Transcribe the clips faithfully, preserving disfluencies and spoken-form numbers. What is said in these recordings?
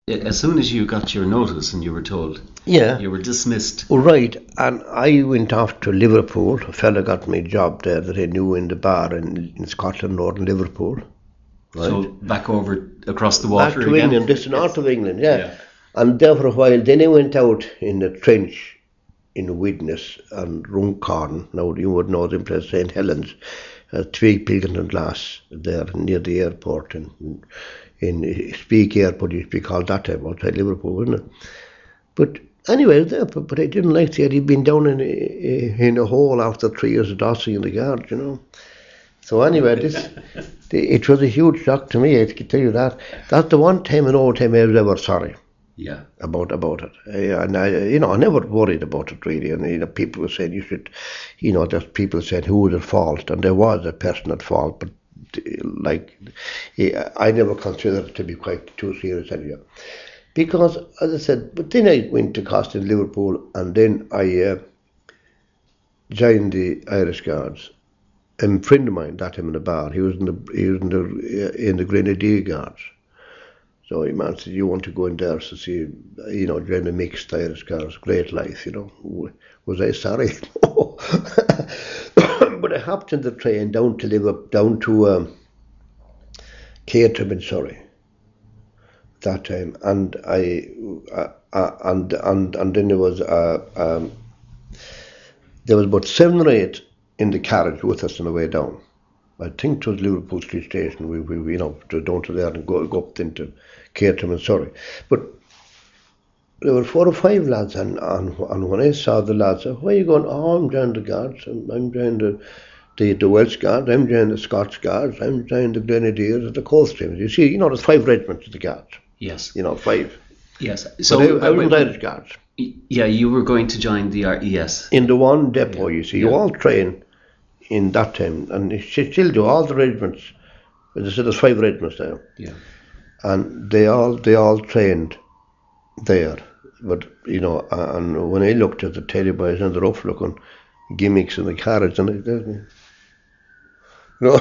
as soon as you got your notice and you were told, Yeah. you were dismissed. Oh, right, and I went off to Liverpool. A fella got me a job there that I knew in the bar in, in Scotland, northern Liverpool. Right. So back over across the water Back to again? England, this is north of England, yeah. Yeah. And there for a while, then I went out in the trench in Widnes and Runcorn. Now you would know them place, Saint Helens, uh, Twig, Pilgrim and Glass, there near the airport. In, in Speak Airport used to be called that time, outside Liverpool, wasn't it? But anyway, I was there, but, but I didn't like the idea of being down in a, in a hole after three years of Dossing in the Guards, you know. So anyway, this it was a huge shock to me, I can tell you that. That's the one time in all time I was ever sorry. Yeah. About about it, I, and I, you know, I never worried about it really. And you know, people were saying you should, you know, there's people said who was at fault, and there was a person at fault, but like, I never considered it to be quite too serious anyway. Because, as I said, but then I went to Costa in Liverpool, and then I uh, joined the Irish Guards. And a friend of mine, that him in the bar, he was in the he was in the in the Grenadier Guards. So he man said, "You want to go in there to see, you know, join the mixed Irish Guards? Great life, you know." Was I sorry? But I hopped in the train down to Liverpool, down to um, Caterham in Surrey. That time, and I uh, uh, and and and then there was uh, um, there was about seven or eight in the carriage with us on the way down. I think it was Liverpool Street Station. We, we you know, to down to there and go, go up into Caterham and Surrey. But there were four or five lads, and, and, and when I saw the lads, I said, "Where are you going?" "Oh, I'm joining the Guards. I'm, I'm joining the, the, the Welsh Guards. I'm joining the Scots Guards. I'm joining the Grenadiers at the Coldstreams." You see, you know, there's five regiments of the Guards. Yes. You know, five. Yes. So but I, I was in the Irish Guards. Yeah, you were going to join the R E S. In the one depot, yeah. You see, you yeah. all train in that time, and you still do, all the regiments. As I said, there's five regiments there. Yeah. And they all they all trained there. But, you know, and when I looked at the Teddy Boys and the rough looking gimmicks in the carriage, and it does me. No.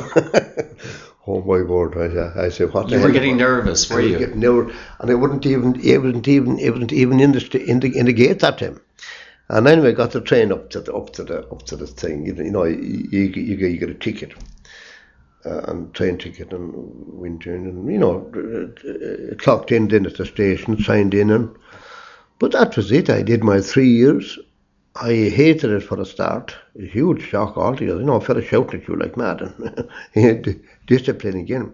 Oh my word! I, I said, "What?" You were getting nervous, were I was you? Getting nervous, and I wouldn't even, it wasn't even, it wasn't even in the in the in the gate that time. And anyway, I got the train up to the up to the up to the thing. You, you know, you you, you, get, you get a ticket, uh, and train ticket, and went in, and you know, uh, clocked in then at the station, signed in, and but that was it. I did my three years. I hated it for a start. A huge shock altogether. You know, a fella shouting at you like mad, and he had discipline again.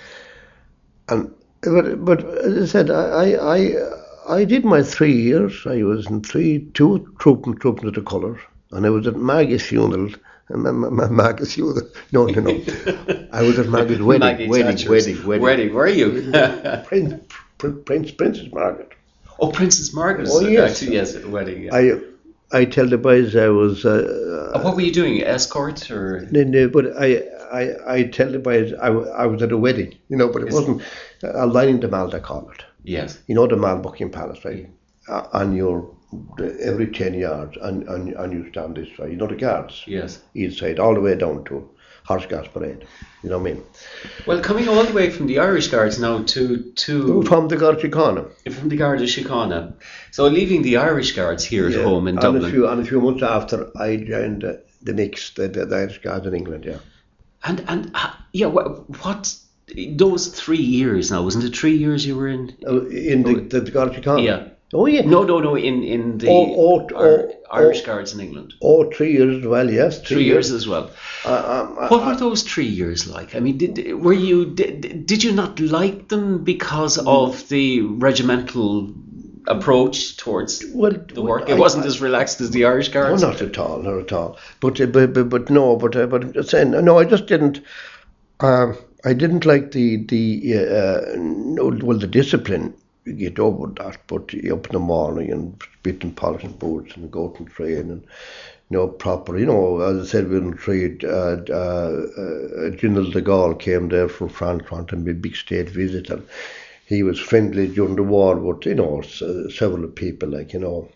And but but as I said, I I I did my three years. I was in three two trooping trooping to the colours, and I was at Maggie's funeral. Maggie's funeral. No, no, no. I was at Maggie's wedding, Maggie wedding, wedding, wedding. Wedding. Were you? Prince, Prince, Princess Margaret. Oh, Princess Margaret. Oh yes, actually, yes, at the wedding. Yeah. I. I tell the boys I was. Uh, uh, what were you doing? Escort or? No, no. But I, I, I tell the boys I, I was at a wedding, you know. But it yes. wasn't a lining the Mall, they call it. Yes. You know the Mall, Buckingham Palace, right? Uh, and you're every ten yards, and, and and you stand this way. You know the guards. Yes. Each side, all the way down to Horse Gas Parade. You know what I mean? Well, coming all the way from the Irish Guards now to to from the Guard Síochána. From the Guard of Síochána. So leaving the Irish Guards here yeah. at home in and Dublin. A few, and a few months after, I joined the, the mix, the, the, the Irish Guards in England. Yeah. And and uh, yeah, what, what those three years now? Wasn't it three years you were in? Uh, in the, the, the Guard Síochána? Yeah. Oh yeah. No, no, no. In in the oh, oh, oh, Irish oh, Guards in England. Oh, three years as well. Yes, three, three years. years as well. Uh, um, what I, were those three years like? I mean, did were you did, did you not like them because of the regimental approach towards well, the work? Well, it wasn't I, as relaxed as the Irish Guards. No, not at all, not at all. But uh, but, but but no, but uh, but I'm just saying, no, I just didn't. Um, I didn't like the the uh, no, well the discipline. You get over that, but up in the morning and spitting polishing boots and go to train and you know proper. You know, as I said, we didn't trade. Uh, uh, uh, General de Gaulle came there from France, wanted a big state visit, and he was friendly during the war with you know several people like you know.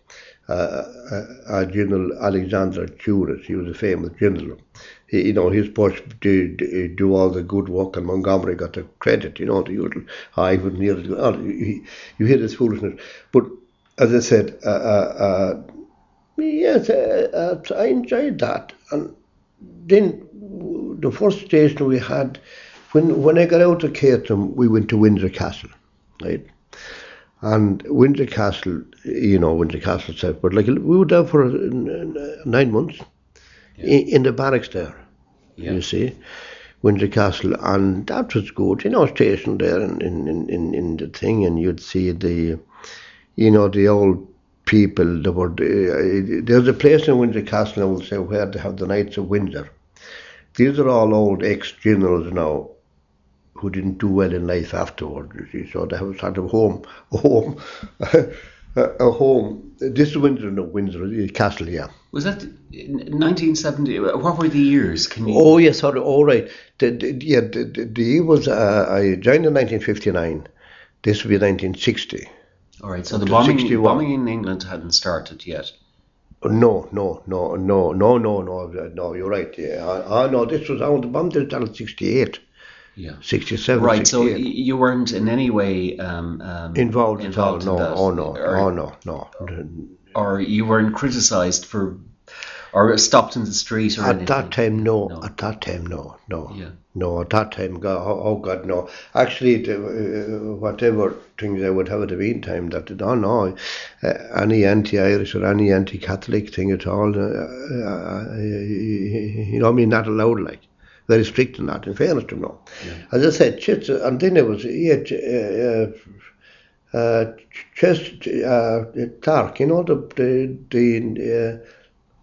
uh, uh, General Alexander Tudor. He was a famous general. He, you know, he was supposed to do, do all the good work, and Montgomery got the credit. You know, the usual. I wouldn't hear it. Oh, you, you hear this foolishness, but as I said, uh, uh, uh, yes, uh, uh, I enjoyed that. And then the first station we had, when when I got out of Caterham, we went to Windsor Castle, right? And Windsor Castle, you know, Windsor Castle itself, but like we were there for uh, nine months Yeah. in, in the barracks there, Yeah. you see, Windsor Castle, and that was good, you know, stationed there in, in, in, in the thing, and you'd see the, you know, the old people that were, uh, there's a place in Windsor Castle, I will say, where they have the Knights of Windsor. These are all old ex-generals now who didn't do well in life afterwards, you see, so they have sort of home, a home, a home. This is Windsor, no, Windsor, the castle, yeah. Was that nineteen seventy? What were the years? Can you? Oh, yes, sorry, all right. The, the, yeah, the, the, the year was, uh, I joined in nineteen fifty-nine. This would be nineteen sixty. All right. So Up the to bombing, sixty-one. bombing in England hadn't started yet. No, no, no, no, no, no, no, no, you're right, yeah. I, I know this was, I was bombed until sixty-eight, Yeah. sixty-seven, Right. So y- sixty-eight. you weren't in any way um, um, Involved at all, involved no, in that, oh no, or, oh no, no. or you weren't criticised for, or stopped in the street or At anything. that time, no. No. At that time, no. No. Yeah. No, at that time, God, oh, oh God, no. Actually, the, uh, whatever things I would have at the meantime, that, no, no. Uh, any anti-Irish or any anti-Catholic thing at all, uh, uh, you know, I mean, not allowed, like. Very strict on that, in fairness to them, no. Yeah. As I said, Chits, and then there was, yeah, uh, uh, uh, Chest, uh, Clark, you know, the, the, the, uh,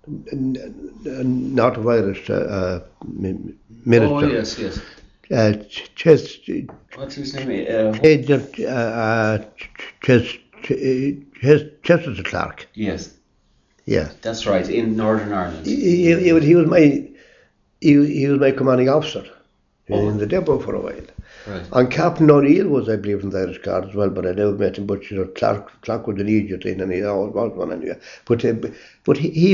not of Irish uh, minister. Oh yes, yes. Uh, Chest, What's his name? Uh, Agent, uh, uh, Chest, Chest, Chester Clark. yes, Yeah. that's right. In Northern Ireland. He, he, he, was- he was my, he, he was my commanding officer Oh. in the depot for a while. Right. And Captain O'Neill was, I believe, in the Irish Guard as well, but I never met him. But you know, Clark, Clark was an idiot, and he always was one anyway. But uh, but he, he,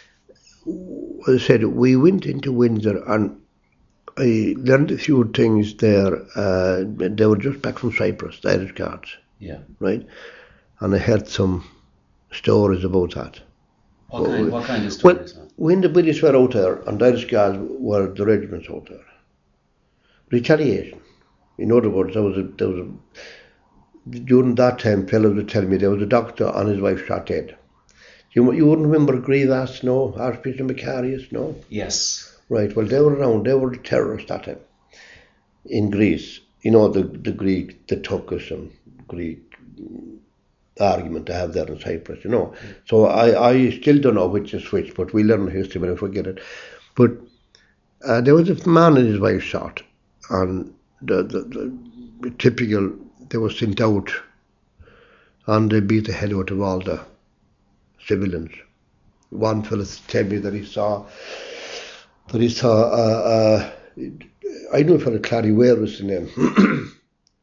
as I said, we went into Windsor, and I learned a few things there. Uh, they were just back from Cyprus, the Irish Guards, Yeah. right? And I heard some stories about that. What kind? What kind of Well, stories? huh? when the British were out there, and the Irish Guards were the regiments out there, retaliation. In other words, there was a, there was a, during that time, fellows would tell me there was a doctor and his wife shot dead. You you wouldn't remember Grievous, no? Archbishop Macarius, no? Yes. Right, well, they were around, they were the terrorists that time in Greece. You know, the, the Greek, the Turkish and Greek argument they have there in Cyprus, you know. So I, I still don't know which is which, but we learn history, but I forget it. But uh, there was a man and his wife shot, and the, the, the, the typical, they were sent out, and they beat the hell out of all the civilians. One fellow told me that he saw, that he saw, uh, uh, I know a fellow, Clary Ware was the name.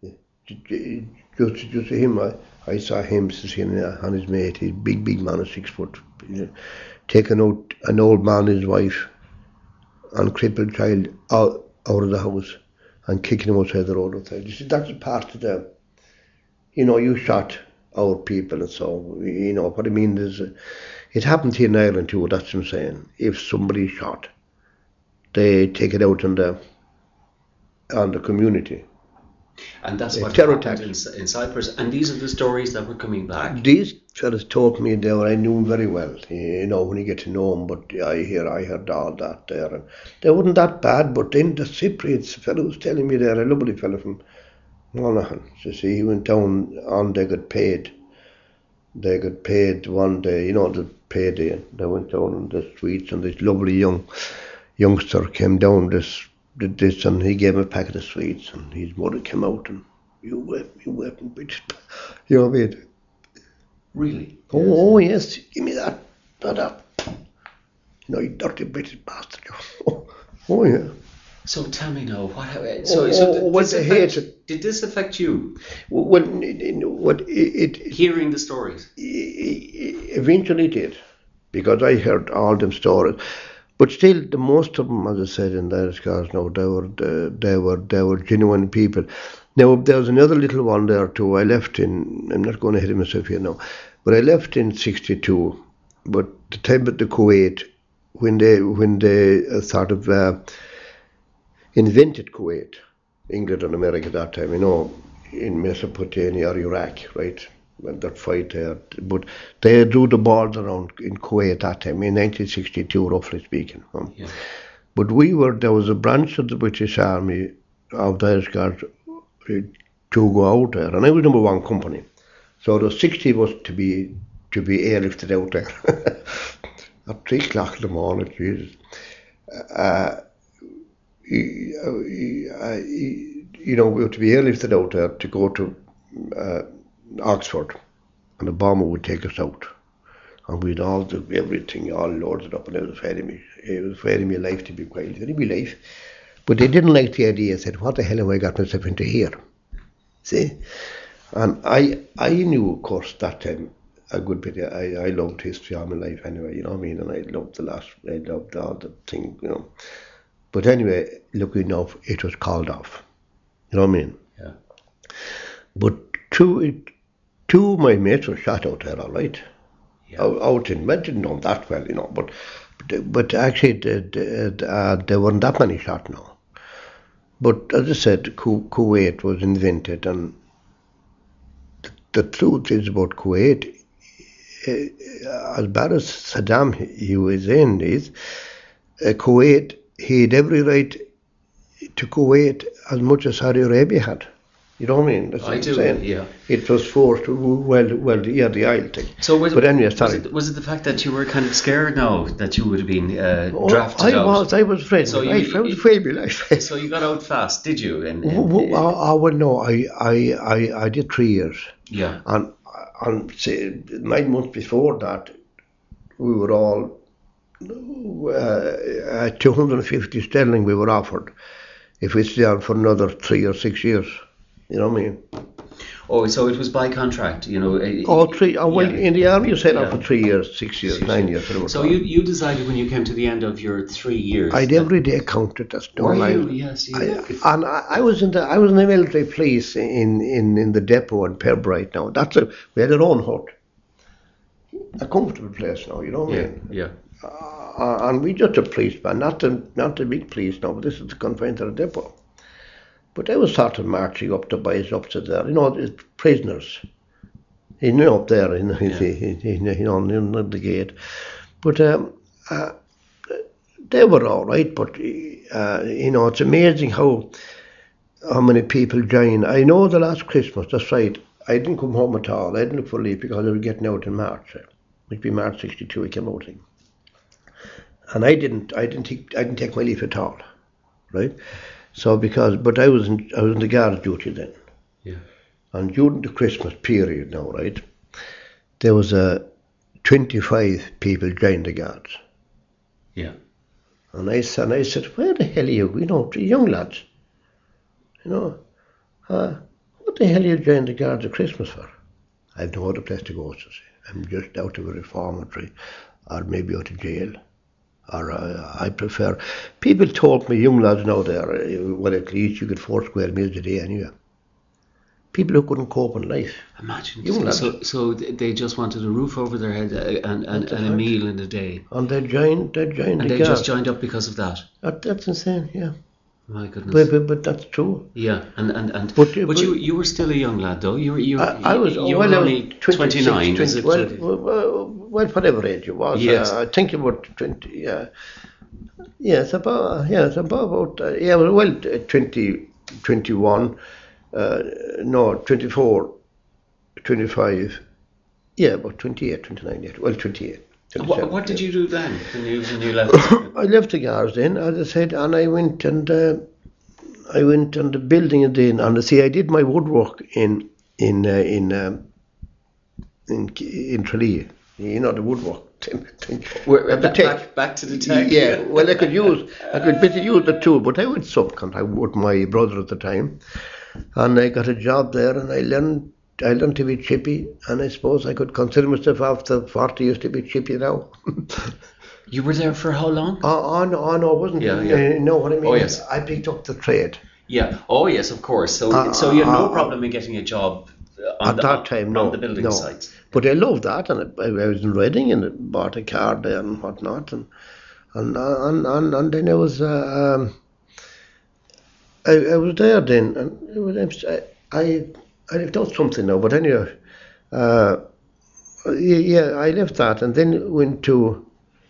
just, just him, I, I saw him sitting on his mate, he's big, big man, of six foot, you know, taking out an old man and his wife and crippled child out, out of the house and kicking him outside the road outside. You see, that's part of the, you know, you shot our people and so, you know, what I mean is, uh, it happened here in Ireland too, that's what I'm saying. If somebody shot, they take it out on the, on the community. And that's Yeah, what terror happened in, attacks. in Cyprus. And these are the stories that were coming back. These fellas told me there, I knew them very well, you know, when you get to know them, but I hear, I heard all that there, and they weren't that bad, but then the Cypriots, the fellow was telling me there, a lovely fellow from Monaghan, so see, he went down and they got paid, they got paid one day, you know, the payday, they went down on the streets, and this lovely young youngster came down this, did this, and he gave him a packet of sweets, and his mother came out, and you wept, you wept, and bitch, you know what I mean? Really? Oh, oh yes, give me that, that, that. You know, you dirty British bastard. Oh, oh yeah. So tell me now, what? So, Oh, so oh, did, what this the affect, hate. did this affect you? Well, it, it, what it, it, Hearing the stories. it, eventually did, because I heard all them stories. But still, the most of them, as I said, in the Irish Guards now, they were they, they were they were genuine people. Now there was another little one there too. I left in. I'm not going to hit myself here now, but I left in sixty-two. But the time at the Kuwait, when they when they uh, sort of uh, invented Kuwait, England and America at that time, you know, in Mesopotamia or Iraq, right? When that fight there, but they drew the balls around in Kuwait at that time in nineteen sixty-two, roughly speaking. Um, Yeah. But we were there was a branch of the British Army of the Irish Guards uh, to go out there, and I was number one company. So there was sixty of us to be to be airlifted out there at three o'clock in the morning. Jesus, uh, you, uh, you know, we were to be airlifted out there to go to uh, Oxford, and the bomber would take us out, and we'd all do everything, all loaded up, and it was afraid me. It was afraid me life to be quiet. It would be life, but they didn't like the idea. Said, "What the hell have I got myself into here?" See, and I, I knew, of course, that time a good bit. I, I loved history all my life anyway. You know what I mean? And I loved the last. I loved all the thing, you know. But anyway, luckily enough, it was called off. You know what I mean? Yeah. But two, it, two of my mates were shot out there, all right. Yeah. Out, out in, I didn't know them that well, you know, but but, but actually the, the, uh, there weren't that many shot now. But as I said, Ku- Kuwait was invented, and the, the truth is about Kuwait, uh, as bad as Saddam he was in is, uh, Kuwait, he had every right to Kuwait as much as Saudi Arabia had. You know what I mean? That's what I I'm do, saying. yeah. It was forced, well, well, yeah, the Isle thing. So was, but anyway, was, sorry. it, was it the fact that you were kind of scared now that you would have been uh, Oh, drafted I out? was, I was afraid. So of you- my life. I was afraid of my life. So you got out fast, did you? And, W- and, w- I, I, well, no, I, I, I, I did three years. yeah. And, and say, nine months before that, we were all, uh, at two hundred fifty sterling we were offered if we stay on for another three or six years. You know what I mean? Oh, so it was by contract, you know. uh, Oh, three, oh, well, yeah. in the army you stayed on Yeah. for three years, six years, Six nine years. years. whatever So it you, was. you decided when you came to the end of your three years. I'd that- every day counted, that's no Were lie. you? Yes, you. I, and I, I was in the I was in the military police in, in, in the depot in Perbright now. That's a we had our own hut, a comfortable place now. You know what I yeah, mean? yeah. Uh, and we just a police man, not the not the big police now, but this is the confined to the depot. But I was sort of marching up the boys up to there, you know, the prisoners. You know, up there in, in, Yeah. in, in, you know, in the gate. But um, uh, they were all right. But uh, you know, it's amazing how how many people join. I know the last Christmas, that's right. I didn't come home at all. I didn't look for leave because I was getting out in March. It'd be March sixty-two. I came out in. And I didn't, I didn't take, I didn't take my leave at all, right? So because, but I was in, I was in the guard duty then, Yeah. and during the Christmas period now, right, there was a twenty-five people joined the guards, Yeah. and I said, and I said, where the hell are you? You know, young lads, you know, uh, what the hell are you joining the guards at Christmas for? I have no other place to go, so I'm just out of a reformatory, or maybe out of jail. Or uh, I prefer. People told me, young lads now there, uh, well, at least you get four square meals a day anyway. People who couldn't cope in life. Imagine. Young So, lads. so, so they just wanted a roof over their head uh, and, and, That's a and a fact. meal in a day. And they joined, they joined And the they just guard. joined up because of that. That, that's insane, yeah. My goodness. But, but, but that's true. Yeah, and and, and But, but, uh, but- you you were still a young lad though. You were you, I, I was, you well, were I was only twenty-six, twenty-nine. twenty, is it? well, well, well, whatever age you was. Yes. Uh, I think about twenty, yeah. Yes, about, yes, about, uh, yeah, well, uh, twenty, twenty-one, uh, no, twenty-four, twenty-five, yeah, about twenty-eight, twenty-nine, yeah, well, twenty-eight. What, twenty-seven, what did yeah. you do then when you when you left? I left the guards then, as I said, and I went and uh, I went on the building it then, and see, I did my woodwork in in uh, in um, in in Tralee, you know, the woodwork thing. We're, At the back, tech. back, back to the tech. Yeah, well, I could use, I could better use the too, but I went subcontract with my brother at the time, and I got a job there, and I learned I learned to be chippy, and I suppose I could consider myself after forty years to be chippy now. You were there for how long? Oh, oh, no, oh, no, it wasn't. Yeah, yeah. Uh, no, what I mean Oh, is yes. I picked up the trade. Yeah. Oh, yes, of course. So, Uh, so you had no uh, problem in getting a job uh, on At the, that on, time, on no, the building no. sites. But I loved that, and I, I was in Reading and I bought a car there and whatnot, and and and and, and then I was uh, um, I, I was there then, and it was I I I've done something now, but anyway, uh, yeah, I left that and then went to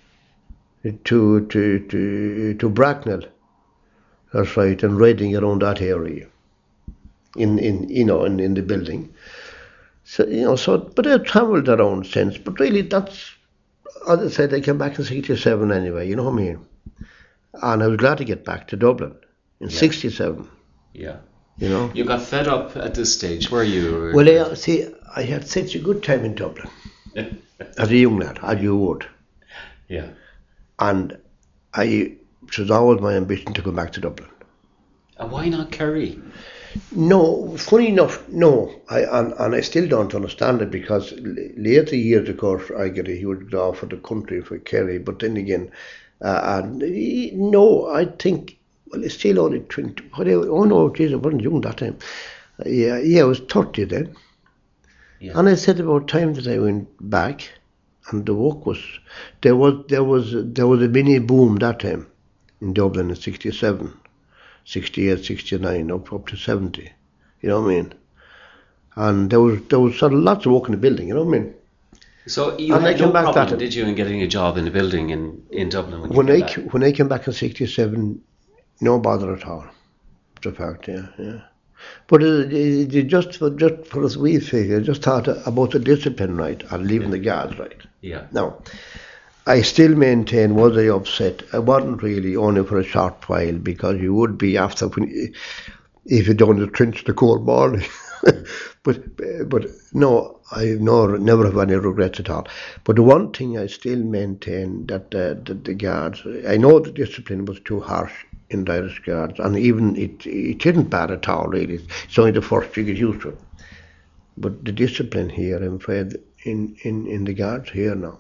to to to to Bracknell. That's right, and Reading around that area, in in you know in, in the building. So you know, so but I travelled around since. But really, that's as I said, I came back in sixty-seven anyway. You know what I mean? And I was glad to get back to Dublin in Yeah. sixty-seven. Yeah. You know. You got fed up at this stage, were you? Well, I, see, I had such a good time in Dublin as a young lad, as you would, Yeah. and I it was always my ambition to go back to Dublin. And why not Kerry? No, funny enough, no. I and, and I still don't understand it because l- later years, of course, I get a huge love for the country for Kerry. But then again, uh, and eh, no, I think well, it's still only twenty. What I- Oh no, geez, I wasn't young that time. Uh, yeah, yeah, I was thirty then, Yeah. and I said about time that I went back, and the work was there was there was there was a mini boom that time in Dublin in sixty-seven. sixty-eight, sixty-nine, up up to seventy. You know what I mean? And there was there was sort of lots of work in the building. You know what I mean? So you And I had came no back problem, that- did you, in getting a job in a building in, in Dublin when you When came I back? c- when I came back in sixty-seven, no bother at all. The fact, yeah, yeah. But it, it, it just for just for us wee figure, I just thought about the discipline, right, and leaving the guards, right. Yeah. Now, I still maintain, was I upset? I wasn't really, only for a short while, because you would be after when, if you don't trench the cold morning. but but no, I no never have any regrets at all. But the one thing I still maintain that uh, that the guards, I know the discipline was too harsh in the Irish Guards, and even it it isn't bad at all really. It's only the first you get used to it. But the discipline here, I'm afraid, in in in the guards here now.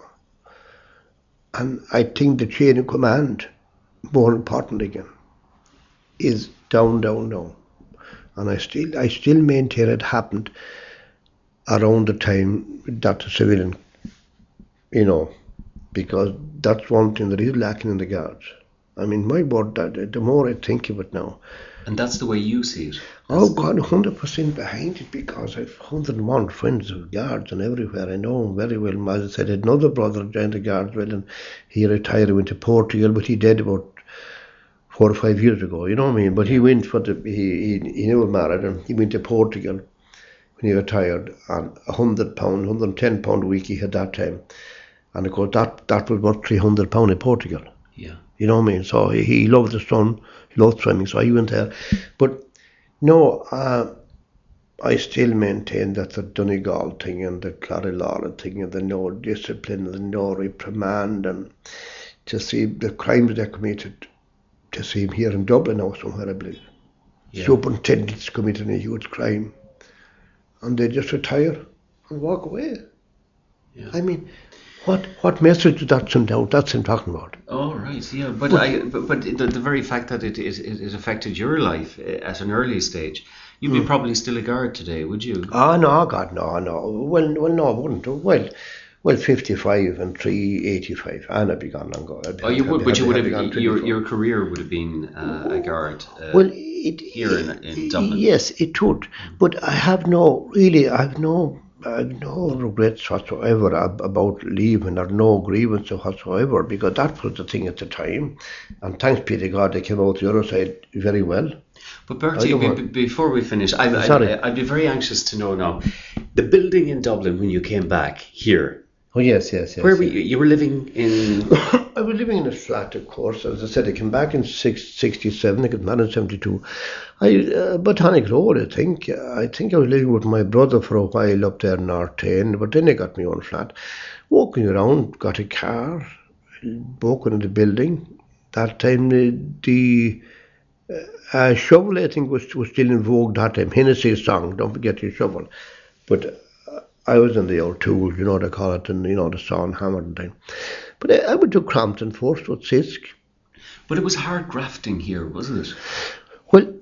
And I think the chain of command, more important again, is down, down, down. And I still, I still maintain it happened around the time that the civilian, you know, because that's one thing that is lacking in the guards. I mean, my word, that the more I think of it now, And that's the way you see it. oh God, one hundred percent behind it, because I've one hundred and one friends of guards and everywhere. I know them very well. As I said, I had another brother joined the guards well, and he retired, he went to Portugal, but he died about four or five years ago, you know what I mean? But he went for the, he, he, he never married, and he went to Portugal when he retired, and a hundred pound, one hundred and ten pound a week he had that time. And of course, that, that was about three hundred pound in Portugal. Yeah. You know what I mean? So he, he loved the sun, he loved swimming, so he went there. But no, uh, I still maintain that the Donegal thing and the Clarillard thing and the no discipline and the no reprimand, and to see the crimes they committed, to see him here in Dublin now somewhere, I believe. Yeah. Superintendents committing a huge crime, and they just retire and walk away. Yeah. I mean, what what message did that send out? That's what I'm talking about. Oh, right, yeah. But I, but, but the, the very fact that it, it, it affected your life uh, at an early stage, you'd be probably still a guard today, would you? Oh no, God, no, no. Well, well, no, I wouldn't. Well, well, fifty-five and three eighty-five, and I'd be gone long ago. I'd be- Oh, you I'd would, be- but I'd you be- would I'd be have gone your twenty-four. your career would have been uh, a guard uh, Well, it, here in, in Dublin. Yes, it would. But I have no, really, I have no, I have no regrets whatsoever ab- about leaving, or no grievance whatsoever, because that was the thing at the time. And thanks be to God, they came out the other side very well. But I Bertie, don't be, want- be- before we finish, I, I, Sorry. I, I'd be very anxious to know now, the building in Dublin when you came back here, Oh, yes, yes, yes. where were yes. you? You were living in. I was living in a flat, of course. As I said, I came back in six, sixty-seven, I got married in seventy-two. I, uh, Botanic Road, I think. I think I was living with my brother for a while up there in North End, but then I got my own flat. Walking around, got a car, walking in the building. That time, the, the uh, shovel, I think, was, was still in vogue that time. Hennessy's song, Don't Forget Your Shovel. But uh, I was in the old tools, you know, they call it, and you know, the saw and hammer and thing. But I, I went to Crampton first with Sisk. But it was hard grafting here, wasn't it? Well,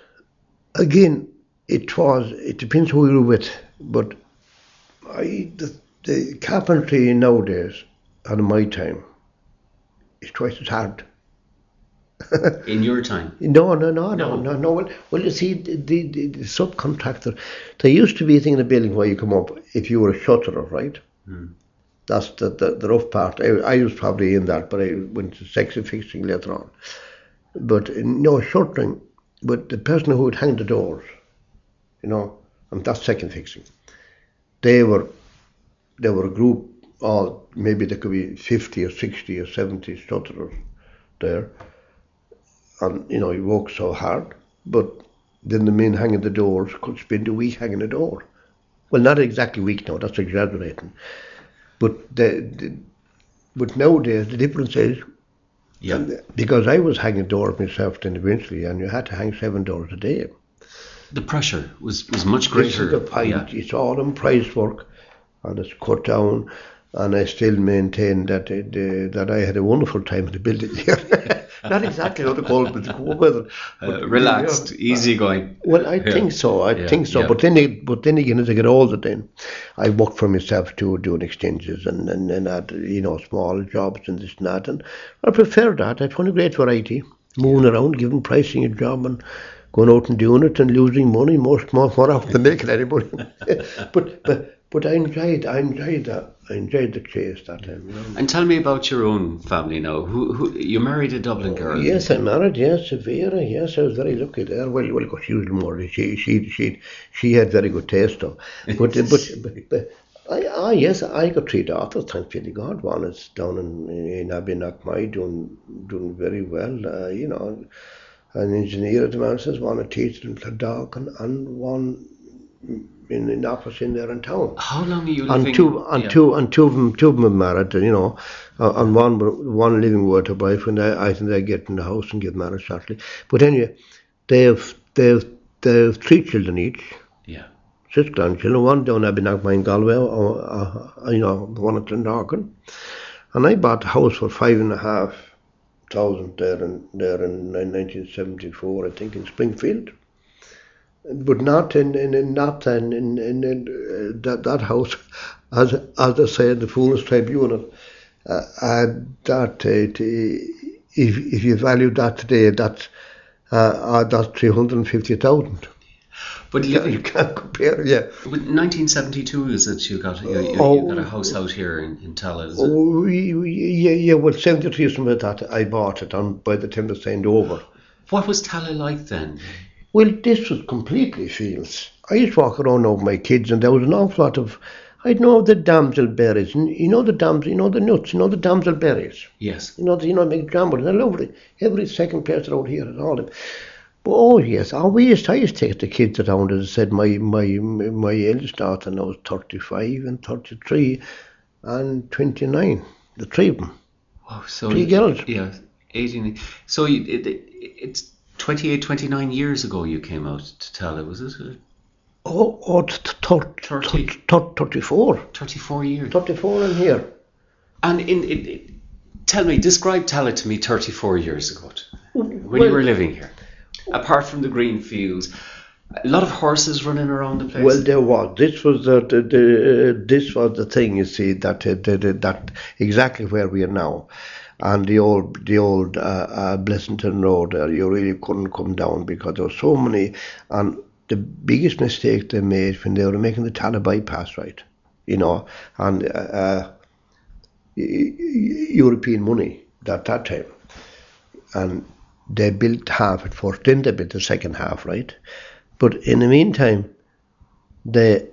again, it was, it depends who you're with, but I, the, the carpentry nowadays, and in my time, is twice as hard. In your time? No, no, no, No. no, no, no. Well, well you see, the, the, the subcontractor, there used to be a thing in the building where you come up if you were a shutterer, right? Hmm. That's the, the, the rough part. I, I was probably in that, but I went to section fixing later on. But uh, no, shuttering, but the person who would hang the doors, you know, and that's second fixing. They were, they were a group, all maybe there could be fifty or sixty or seventy shutterers there. And, you know, he worked so hard, but then the men hanging the doors could spend a week hanging the door. Well, not exactly a week now, that's exaggerating. But the, the but nowadays the difference is, Yeah. because I was hanging doors myself then eventually, and you had to hang seven doors a day. The pressure was, was much This greater. is the point, Yeah. it's all in price work, and it's cut down, and I still maintain that it, uh, that I had a wonderful time in the building here. Not exactly how to call it, but the cool weather. But, Uh, relaxed, yeah. easygoing. Well, I Yeah. think so. I Yeah, think so. yeah. But then, it, but then again, as I get older, then I worked for myself too, doing exchanges and and and had, you know, small jobs and this and that, and I prefer that. I found a great variety, moving around, giving pricing a job, and going out and doing it and losing money more more, more often than making any money. but but but I enjoyed I enjoyed that. I enjoyed the chase that time. You know? And tell me about your own family now. Who, who you married a Dublin girl? Yes, I married. Yes, Vera. Yes, I was very lucky there. Well, well, got used more. She, she, she, she had very good taste, though. But, but, but, but I, ah, yes, I got three daughters. Thanks be to God. One is down in in Abbeynackmay, doing doing very well. Uh, you know, an engineer at the moment says one a teacher in Clondalkin, and one in in office in there in town. How long are you living? And two, and yeah. two, and two of them, two of them are married. You know, uh, and one, one living with her wife, and I, I think they get in the house and get married shortly. But anyway, they have, they have, they have three children each. Yeah. Six grandchildren. One down at Abbeynackmay in Galway, or, uh, you know, one at Clondalkin. And I bought a house for five and a half thousand there in there in nineteen seventy-four, I think, in Springfield. But not in, in, in not in, in, in, in uh, that, that house, as as they say in the Fool's Tribunal, uh, and that uh, it, if if you value that today, that's uh, uh, that's three hundred and fifty thousand. But You, living, you can't compare, yeah. but nineteen seventy-two is it? You got you, you, Oh. you got a house out here in, in Tala, is it? Oh, we, we, yeah, yeah. Well, seventy-three or something like that. I bought it, and by the time it signed over. What was Tala like then? Well, this was completely fields. I used to walk around with my kids, and there was an awful lot of, I know the damsel berries, and you know the damsel, you know the nuts, you know the damsel berries. Yes. You know, the, you know, make jumble. They're lovely. Every second place around here is all them. But oh yes, oh, we used, I used to take the kids around. As I said, my my my eldest daughter now is thirty-five and thirty-three, and twenty-nine. The three of them. Oh, so Three girls. Yeah, eighteen. So you, it, it, it's twenty-eight, twenty-nine years ago you came out to Tala, was it? Oh, oh, t- t- thir- Thirty. thir- thir- thirty-four. thirty-four years. thirty-four in here. And in, in, in tell me, describe Tala to me thirty-four years ago, when Well- you were living here. Apart from the green fields, a lot of horses running around the place. Well, there was. This was the, the, the uh, this was the thing. You see that uh, the, the, that exactly where we are now, and the old the old uh, uh, Blessington Road. Uh, you really couldn't come down because there were so many. And the biggest mistake they made when they were making the Tala bypass, right? You know, and uh, uh, European money at that time, and they built half at first. Then they built the second half, right? But in the meantime, they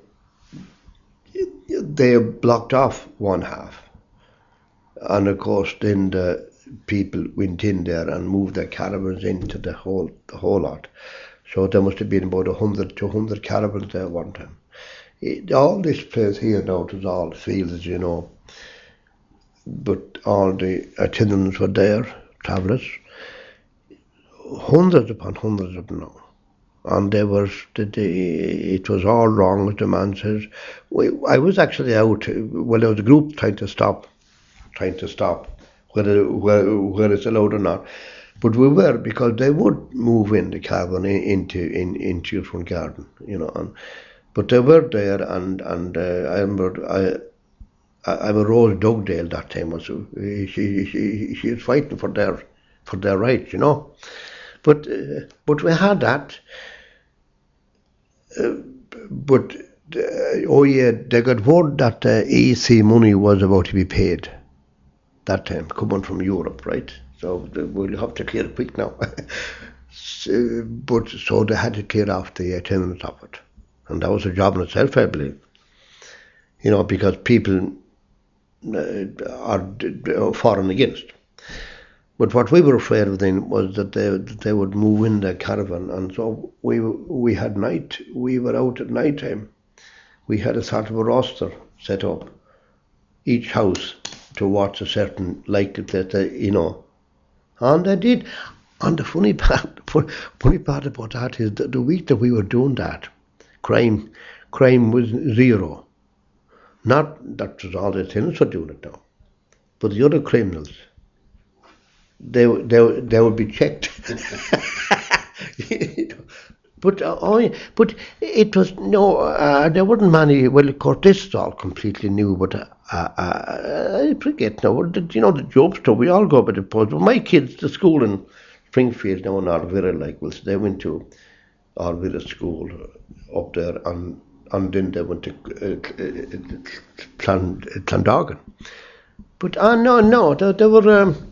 they blocked off one half, and of course, then the people went in there and moved their caravans into the whole the whole lot. So there must have been about a hundred to hundred caravans there one time. It, all this place here now is all fields, you know. But all the attendants were there, travellers, hundreds upon hundreds of them now. and they were, the, the, it was all wrong, as the man says. We, I was actually out, well, there was a group trying to stop, trying to stop, whether, whether, whether it's allowed or not. But we were, because they would move in the caravan in, into in, into your front garden, you know. And, but they were there, and, and uh, I remember, I, I, I was Rose Dugdale that time, was she, she, she, she was fighting for their, for their rights, you know. But, uh, but we had that. Uh, but uh, oh yeah, they got word that uh, E C money was about to be paid that time, coming from Europe, right? So uh, we'll have to clear it quick now. so, but so they had to clear off the uh, tenements of it, and that was a job in itself, I believe. You know, because people uh, are uh, for and against. But what we were afraid of then was that they that they would move in the caravan, and so we we had night. We were out at night time. We had a sort of a roster set up, each house to watch a certain, like that they, you know, and they did. And the funny part, funny part about that is that the week that we were doing that, crime, crime was zero. Not that was all the tenants were doing it now, but the other criminals. They they they would be checked, you know. But uh, oh, but it was no. Uh, there wasn't many. Well, of course, this is all completely new. But uh, uh, I forget now. You know, the job stuff. We all go by the pubs. But my kids, the school in Springfield now in Arvira, like, well, they went to Arvira school up there, and and then they went to uh, Clondalkin. But uh, no, no, they, they were. Um,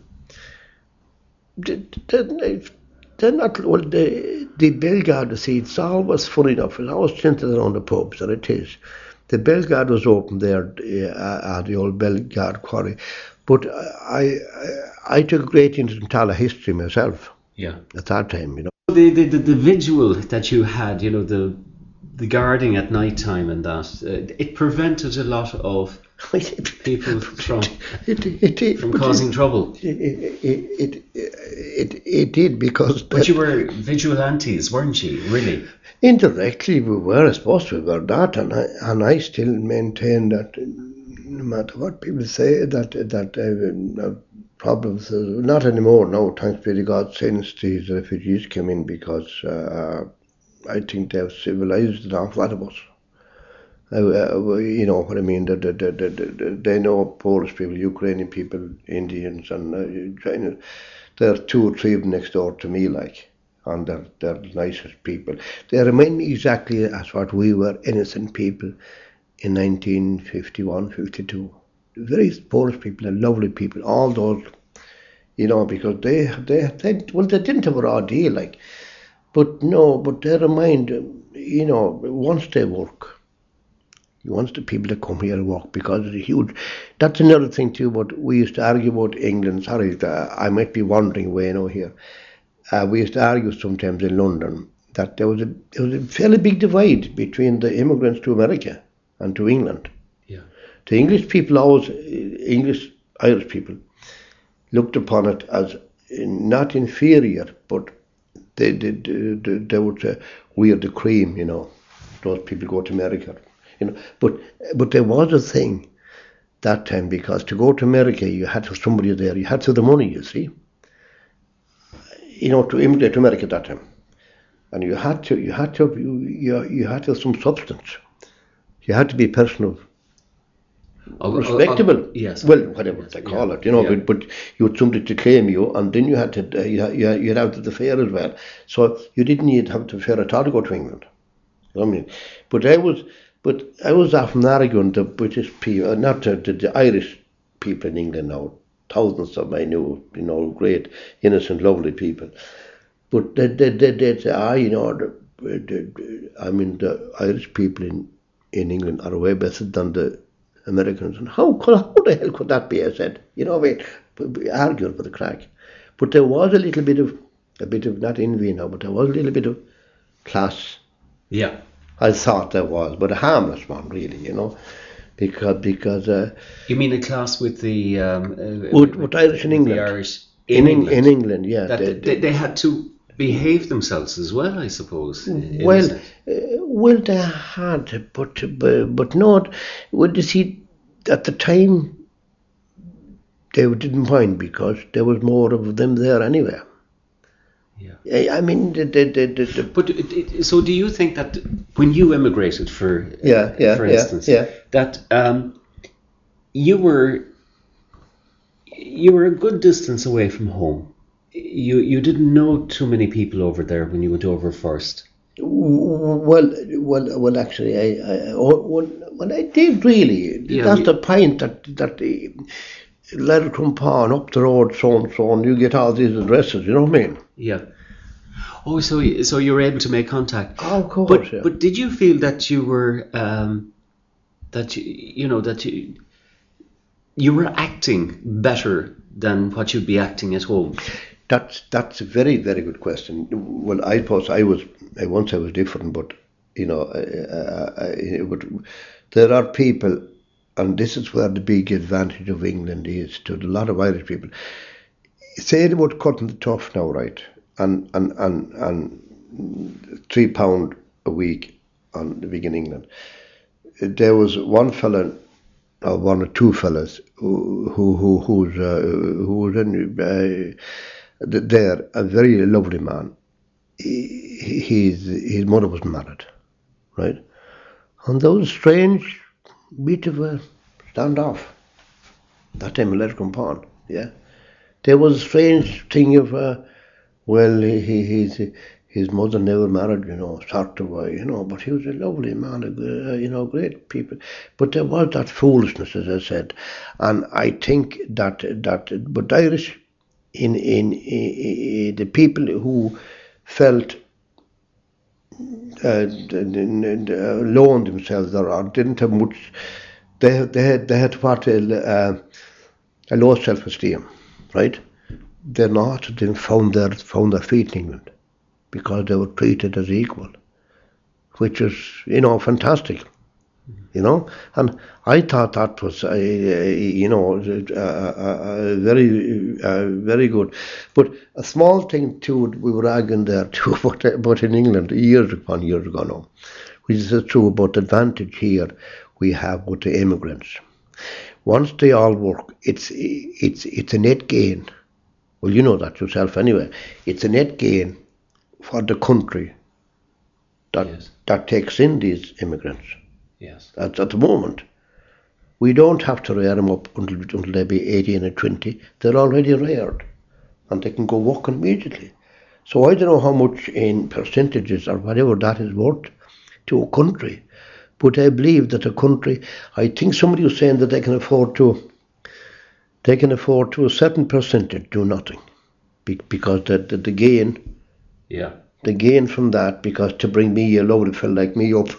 They're not, well, the, the Bellegarde, see, it's always funny enough, it's always centred around the pubs, and it is. The Bellegarde was open there uh, at the old Bellegarde quarry, but I, I I took a great interest in Tallaght history myself. Yeah. At that time, you know. The the, the, the visual that you had, you know, the the guarding at night time and that, uh, it prevented a lot of people from it, it, it, from causing it, trouble. It it, it it it did because. But you were vigilantes, weren't you? Really. Indirectly, we were. I suppose we were that, and I and I still maintain that no matter what people say, that that uh, problems uh, not anymore. No, thanks be to God, since these refugees came in, because uh, I think they've civilized an awful lot of us. Uh, you know what I mean? They, they, they, they, they know Polish people, Ukrainian people, Indians, and uh, China. There are two or three of them next door to me, like, and they're, they're the nicest people. They remind me exactly as what we were, innocent people in nineteen fifty-one, fifty-two. Very Polish people and lovely people, all those, you know, because they, they, they well, they didn't have a raw deal, like, but no, but they remind, you know, once they work. He wants the people to come here and work, because it's a huge. That's another thing too. But we used to argue about England. Sorry, uh, I might be wandering away now here. Uh, we used to argue sometimes in London that there was a there was a fairly big divide between the immigrants to America and to England. Yeah. The English people always, English Irish people, looked upon it as not inferior, but they they they, they would say we are the cream. You know, those people go to America. You know, but but there was a thing that time, because to go to America you had to have somebody there, you had to have the money, you see. You know, to immigrate to America at that time, and you had to you had to you you, you had to have some substance. You had to be a person of oh, respectable. Oh, oh, yes. Well, whatever they call yeah, it, you know. Yeah. But, but you had somebody to claim you, and then you had to uh, you you you had out at the fair as well. So you didn't need to have the fair at all to go to England. You know what I mean? But I was. But I was often arguing the British people, not the, the, the Irish people in England now, thousands of them I knew, you know, great, innocent, lovely people. But they, they, they, they'd say, ah, you know, the, the, the, I mean, the Irish people in, in England are way better than the Americans. And how, how the hell could that be, I said. You know, I mean, arguing for the crack. But there was a little bit of, a bit of, not envy now, but there was a little bit of class. Yeah. I thought there was, but a harmless one, really, you know, because because. Uh, you mean a class with the um, uh, with, with Irish in England? The Irish in, in England. In England, yeah. That they, they, they had to behave themselves as well, I suppose. in- in a Well, sense. uh, well, they had, but but, but not. Well, you see, at the time, they didn't mind because there was more of them there anyway. Yeah. I, I mean, the, the, the, the, the But it, it, so, do you think that when you emigrated, for Yeah, yeah, for yeah, instance, yeah. that um, you were you were a good distance away from home? You you didn't know too many people over there when you went over first. well, well, well. Actually, I, I well, well, I did really. Yeah, That's you- the point that that the Lettercompan up the road, so and so, and you get all these addresses. You know what I mean? Yeah. Oh, so y- so you were able to make contact. Of course, But yeah. but did you feel that you were um, that you you know that you you were acting better than what you'd be acting at home? That's that's a very very good question. Well, I suppose I was I once I was different, but you know, I, I, I, would, there are people, and this is where the big advantage of England is to a lot of Irish people. Say about cutting the tough now, right? And and and and three pound a week on the big in England. There was one fella, or one or two fellas who who who who's uh, who was in. Uh, th- there, a very lovely man. He, he- his his mother was married, right? And there was a strange bit of a standoff. That time in Lettercompan, yeah. There was a strange thing of, uh, well, he, he his his mother never married, you know, sort of, uh, you know, but he was a lovely man, a good, uh, you know, great people. But there was that foolishness, as I said, and I think that that, but Irish, in in, in the people who felt uh, low on themselves or didn't have much, they they had they had what uh, a low self-esteem, right? They're not. They found their found their feet in England because they were treated as equal, which is, you know, fantastic. You know, and I thought that was, uh, uh, you know, uh, uh, uh, very, uh, very good. But a small thing too, we were arguing there too, but, but in England years upon years ago now, which is true about the advantage here we have with the immigrants. Once they all work, it's it's it's a net gain. Well, you know that yourself anyway. It's a net gain for the country that Yes. that takes in these immigrants. Yes. That's at the moment. We don't have to rear them up until, until they be eighteen or twenty. They're already reared and they can go working immediately. So I don't know how much in percentages or whatever that is worth to a country. But I believe that a country, I think somebody was saying that they can afford to, they can afford to a certain percentage do nothing. Be, because the, the, the gain, Yeah. the gain from that, because to bring me, a lovely fella like me up,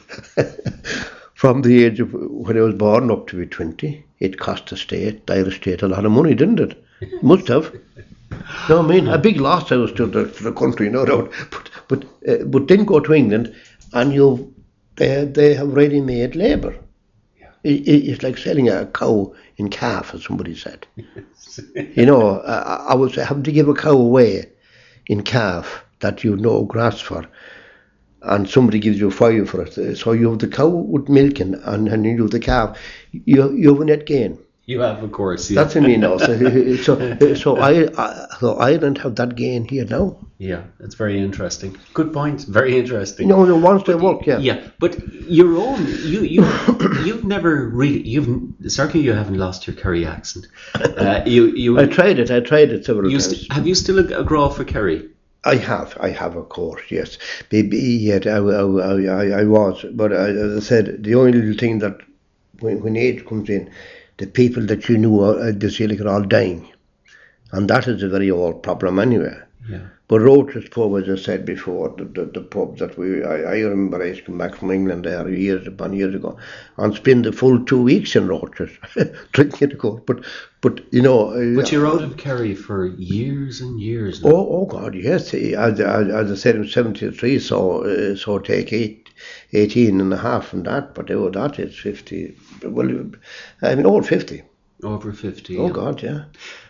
from the age of when I was born up to be twenty, it cost the state, the Irish state, a lot of money, didn't it? Must have. No, I mean, a big loss I was to the, to the country, no doubt. But but uh, but then go to England, and you they they have ready-made labour. Yeah. It, it, it's like selling a cow in calf, as somebody said. You know, I, I was having to give a cow away in calf that you know grass for, and somebody gives you five for it. So you have the cow with milking, and, and you have the calf. You you have a net gain. You have, of course. Yeah. That's what I mean now. So so, so I, I so Ireland have that gain here now. Yeah, that's very interesting. Good point. Very interesting. You know, once they work, yeah. Yeah, but your own, you you you've never really, you've certainly you haven't lost your Kerry accent. Uh, you you I tried it. I tried it several you times. st- have you still a, a grow for Kerry? I have, I have, of course, yes. Maybe yet I, I, I, I was, but I, as I said, the only little thing that when, when age comes in, the people that you knew, uh, they say like are all dying, and that is a very old problem anyway. Yeah. But Roach's pub, as I said before, the, the, the pub that we, I, I remember I used to come back from England there years upon years ago and spend the full two weeks in Roach's drinking the coke. But, but you know. Uh, But you're out of Kerry for years and years now. Oh, oh God, yes. As, as, as I said, I'm seventy-three, so uh, so take eight, eighteen and a half from that. But oh, that is fifty. Well, I mean, over fifty. Over fifty. Oh yeah. God, yeah.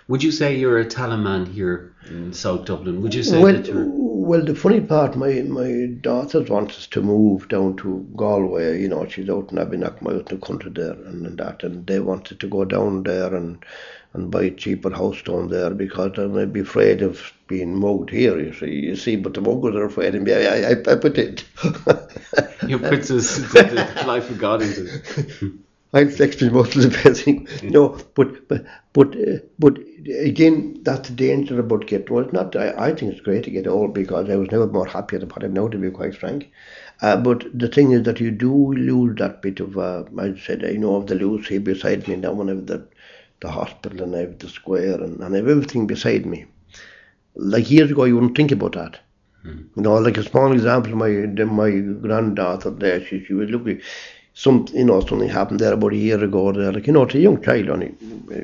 Would you say you're a Tala man here in South Dublin? Would you say Well, that you're... well, the funny part, my my daughter wants us to move down to Galway. You know, she's out in Abenaki, out in the country there, and, and that, and they wanted to go down there and and buy a cheaper house down there because they might be afraid of being mugged here. You see, you see, but the muggers are afraid of me. I, I, I put it. You put this, the, the life of God into it. I'm flexing most of the person. No, but but but uh, but again, that's the danger about getting old. Not, I, I think it's great to get old because I was never more happy than what I'm now, to be quite frank. Uh, but the thing is that you do lose that bit of. Uh, I said I know of the Lewis here beside me now, when I have the the hospital and I have the square and, and I have everything beside me. Like years ago, you wouldn't think about that. Mm. You know, like a small example, my my granddaughter there, she she was looking. Some, you know, something happened there about a year ago. There, like, you know, it's a young child, only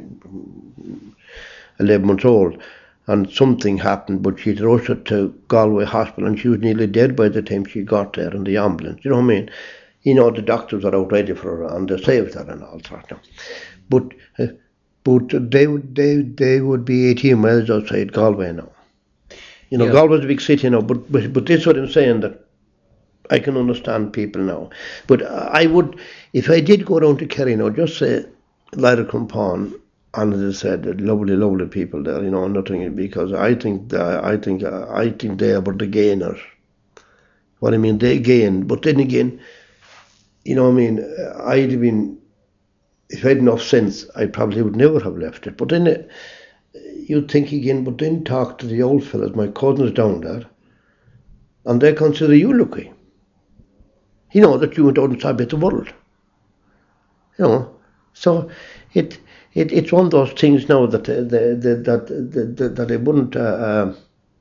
eleven months old, and something happened. But she'd rushed her to Galway Hospital, and she was nearly dead by the time she got there in the ambulance. You know what I mean? You know, the doctors are out ready for her, and they saved her and all that. But, uh, but they would they they would be eighteen miles outside Galway now. You know, yeah. Galway's a big city now. But but but this is what I'm saying, that I can understand people now. But I would, if I did go down to Kerry now, just say Lyra Crumpon, and as I said, lovely, lovely people there, you know, nothing, because I think that, I think I think they were the gainers. What I mean, they gained. But then again, you know what I mean, I'd have been, if I had enough sense, I probably would never have left it. But then uh, you'd think again, but then talk to the old fellas, my cousins down there, and they consider you lucky. You know, that you went out and saw a bit of the world. You know, so it it it's one of those things now that uh, the, the, that the, the, that I wouldn't. Uh, uh,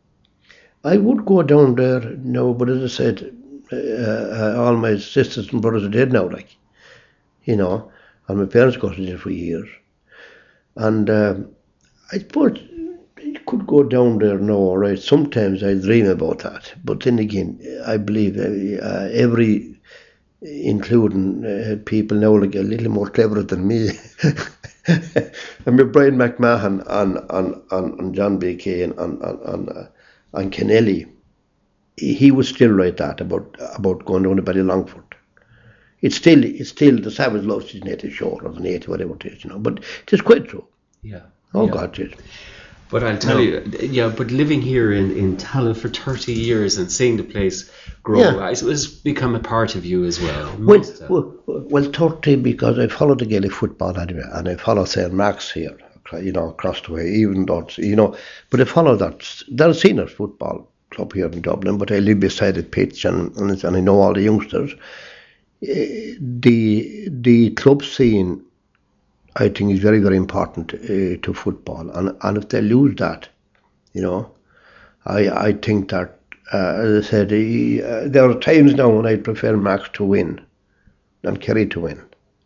I would go down there now, but as I said, uh, uh, all my sisters and brothers are dead now, like, you know, and my parents got there for years, and um, I suppose I could go down there now, all right. Sometimes I dream about that, but then again, I believe uh, every. Including uh, people now like a little more clever than me. I mean, Brian McMahon and, and, and, and John B. Kay and, and, and, uh, and Kennelly, he, he was still right that about about going down to Ballylongford. It's still, it's still the savage loves his native shore, or the native, whatever it is, you know, but it's quite true. Yeah. Oh, yeah. God, yes. But I'll tell no. you, yeah, but living here in, in Tala for thirty years and seeing the place grow, yeah. it was become a part of you as well. Well, well, well, thirty, because I follow the Gaelic football anyway, and I follow Saint Mark's here, you know, across the way, even though, it's, you know, but I follow that. There's a senior football club here in Dublin, but I live beside the pitch, and, and, and I know all the youngsters. Uh, the, the club scene, I think, is very, very important uh, to football, and and if they lose that, you know, I I think that uh, as I said, he, uh, there are times now when I prefer Max to win than Kerry to win.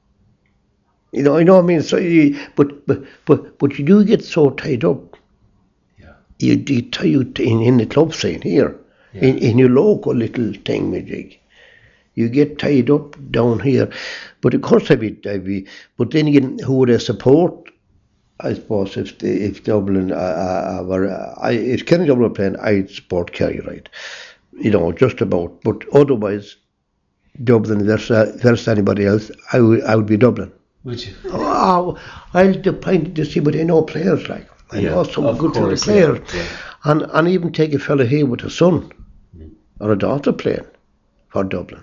You know, I know. I mean, so you, but but but but you do get so tied up. Yeah. You you tie you in in the club scene here, yeah. in in your local little thing, magic. You get tied up down here. But of course I'd be, I'd be, but then again, who would I support? I suppose if the, if Dublin uh, uh, were, uh, I, if Kerry Dublin were playing, I'd support Kerry, right? You know, just about. But otherwise, Dublin versus, versus anybody else, I would, I would be Dublin. Would you? Oh, I'll depend to see, but I know players like, I yeah, know some good course, players. Yeah, yeah. And, and even take a fella here with a son mm. or a daughter playing for Dublin.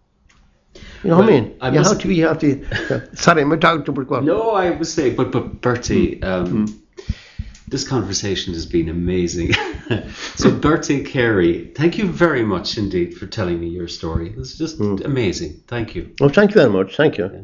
You know well, what I mean? I you have to be, you have to. Uh, sorry, I'm talking to Bertie. No, I was saying, but but Bertie, um, mm. this conversation has been amazing. So Bertie Carey, thank you very much indeed for telling me your story. It was just mm. amazing. Thank you. Well, thank you very much. Thank you.